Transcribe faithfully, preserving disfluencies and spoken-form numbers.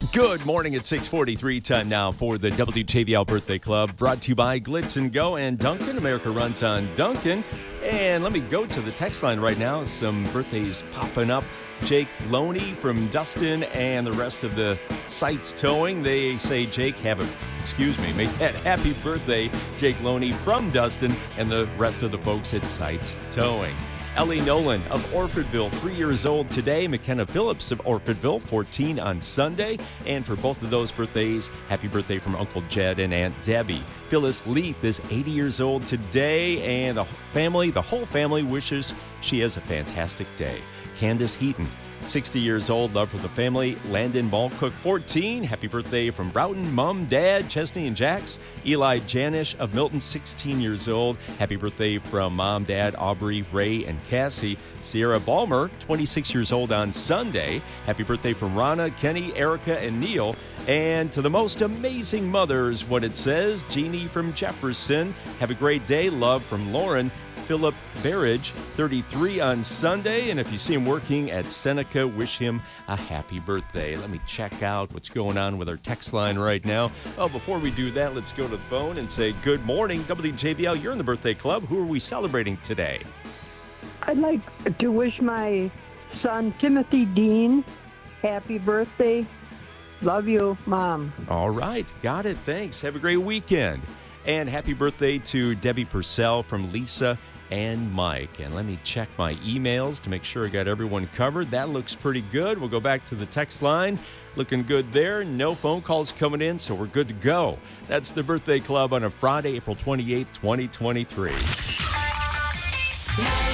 Good morning at six forty-three. Time now for the W J V L Birthday Club, brought to you by Glitz and Go and Dunkin'. America runs on Dunkin'. And let me go to the text line right now. Some birthdays popping up. Jake Loney from Dustin and the rest of the Sites Towing. They say, Jake, have a, excuse me, make that happy birthday, Jake Loney from Dustin and the rest of the folks at Sites Towing. Ellie Nolan of Orfordville, three years old today. McKenna Phillips of Orfordville, fourteen on Sunday. And for both of those birthdays, happy birthday from Uncle Jed and Aunt Debbie. Phyllis Leith is eighty years old today, and the family, the whole family wishes she has a fantastic day. Candace Heaton, sixty years old, love for the family. Landon Ballcook, fourteen. Happy birthday from Broughton, Mom, Dad, Chesney and Jax. Eli Janish of Milton, sixteen years old. Happy birthday from Mom, Dad, Aubrey, Ray, and Cassie. Sierra Balmer, twenty-six years old on Sunday. Happy birthday from Rana, Kenny, Erica, and Neil. And to the most amazing mothers, what it says, Jeannie from Jefferson. Have a great day. Love from Lauren. Philip Barrage, thirty-three on Sunday. And if you see him working at Seneca, wish him a happy birthday. Let me check out what's going on with our text line right now. Oh, before we do that, let's go to the phone and say good morning. W J V L, you're in the birthday club. Who are we celebrating today? I'd like to wish my son, Timothy Dean, happy birthday. Love you, Mom. All right. Got it. Thanks. Have a great weekend. And happy birthday to Debbie Purcell from Lisa and Mike. And let me check my emails to make sure I got everyone covered. That looks pretty good. We'll go back to the text line. Looking good there. No phone calls coming in, so we're good to go. That's the Birthday Club on a Friday, April twenty-eighth, twenty twenty-three.